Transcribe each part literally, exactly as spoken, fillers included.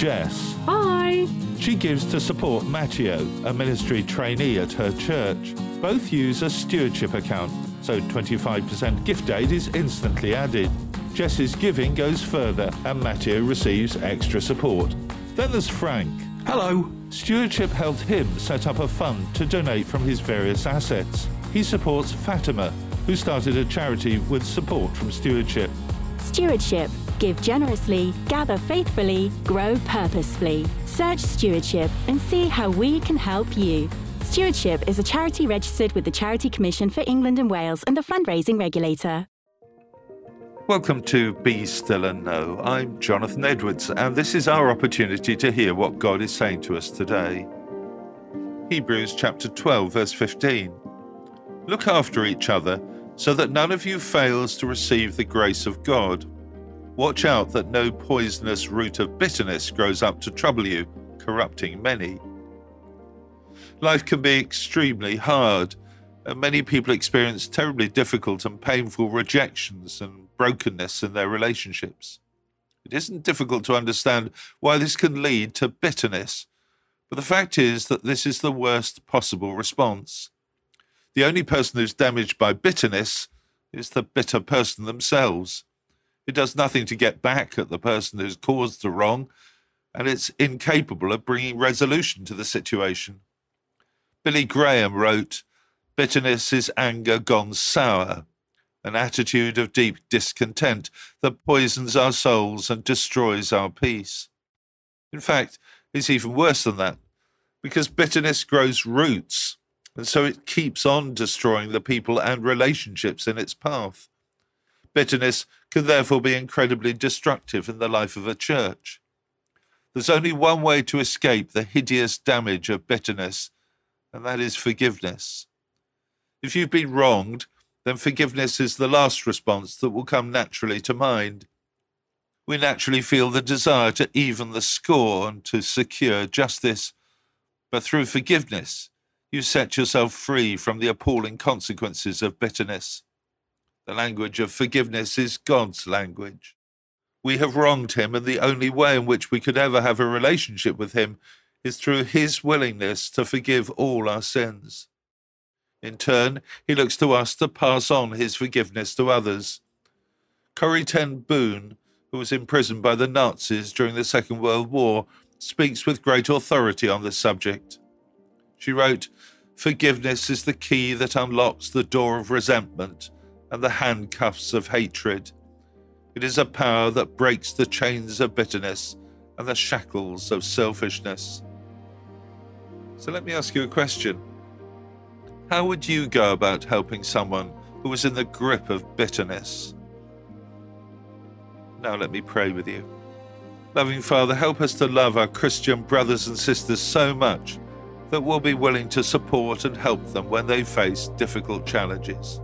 Jess. Hi. She gives to support Matteo, a ministry trainee at her church. Both use a stewardship account, so twenty-five percent gift aid is instantly added. Jess's giving goes further and Matteo receives extra support. Then there's Frank. Hello. Stewardship helped him set up a fund to donate from his various assets. He supports Fatima, who started a charity with support from Stewardship. Stewardship. Give generously, gather faithfully, grow purposefully. Search Stewardship and see how we can help you. Stewardship is a charity registered with the Charity Commission for England and Wales and the fundraising regulator. Welcome to Be Still and Know. I'm Jonathan Edwards, and this is our opportunity to hear what God is saying to us today. Hebrews chapter twelve, verse fifteen. Look after each other, so that none of you fails to receive the grace of God. Watch out that no poisonous root of bitterness grows up to trouble you, corrupting many. Life can be extremely hard, and many people experience terribly difficult and painful rejections and brokenness in their relationships. It isn't difficult to understand why this can lead to bitterness, but the fact is that this is the worst possible response. The only person who's damaged by bitterness is the bitter person themselves. It does nothing to get back at the person who's caused the wrong, and it's incapable of bringing resolution to the situation. Billy Graham wrote, "Bitterness is anger gone sour, an attitude of deep discontent that poisons our souls and destroys our peace." In fact, it's even worse than that, because bitterness grows roots, and so it keeps on destroying the people and relationships in its path. Bitterness can therefore be incredibly destructive in the life of a church. There's only one way to escape the hideous damage of bitterness, and that is forgiveness. If you've been wronged, then forgiveness is the last response that will come naturally to mind. We naturally feel the desire to even the score and to secure justice, but through forgiveness, you set yourself free from the appalling consequences of bitterness. The language of forgiveness is God's language. We have wronged him, and the only way in which we could ever have a relationship with him is through his willingness to forgive all our sins. In turn, he looks to us to pass on his forgiveness to others. Corrie ten Boom, who was imprisoned by the Nazis during the Second World War, speaks with great authority on this subject. She wrote, "Forgiveness is the key that unlocks the door of resentment and the handcuffs of hatred. It is a power that breaks the chains of bitterness and the shackles of selfishness." So let me ask you a question. How would you go about helping someone who was in the grip of bitterness? Now let me pray with you. Loving Father, help us to love our Christian brothers and sisters so much that we'll be willing to support and help them when they face difficult challenges.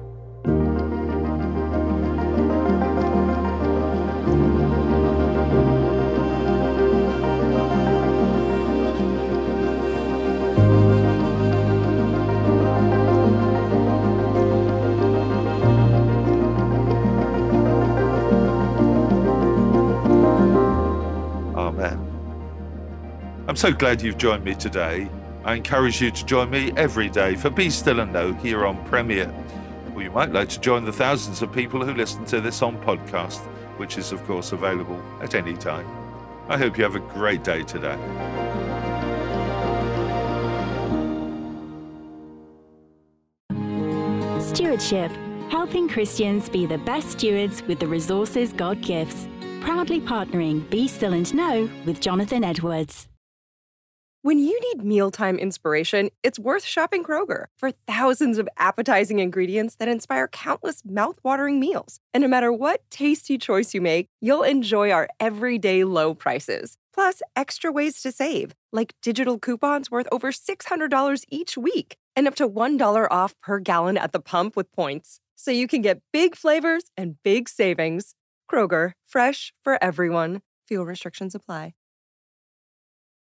I'm so glad you've joined me today. I encourage you to join me every day for Be Still and Know here on Premier. Or you might like to join the thousands of people who listen to this on podcast, which is of course available at any time. I hope you have a great day today. Stewardship. Helping Christians be the best stewards with the resources God gives. Proudly partnering Be Still and Know with Jonathan Edwards. When you need mealtime inspiration, it's worth shopping Kroger for thousands of appetizing ingredients that inspire countless mouth-watering meals. And no matter what tasty choice you make, you'll enjoy our everyday low prices. Plus, extra ways to save, like digital coupons worth over six hundred dollars each week and up to one dollar off per gallon at the pump with points. So you can get big flavors and big savings. Kroger, fresh for everyone. Fuel restrictions apply.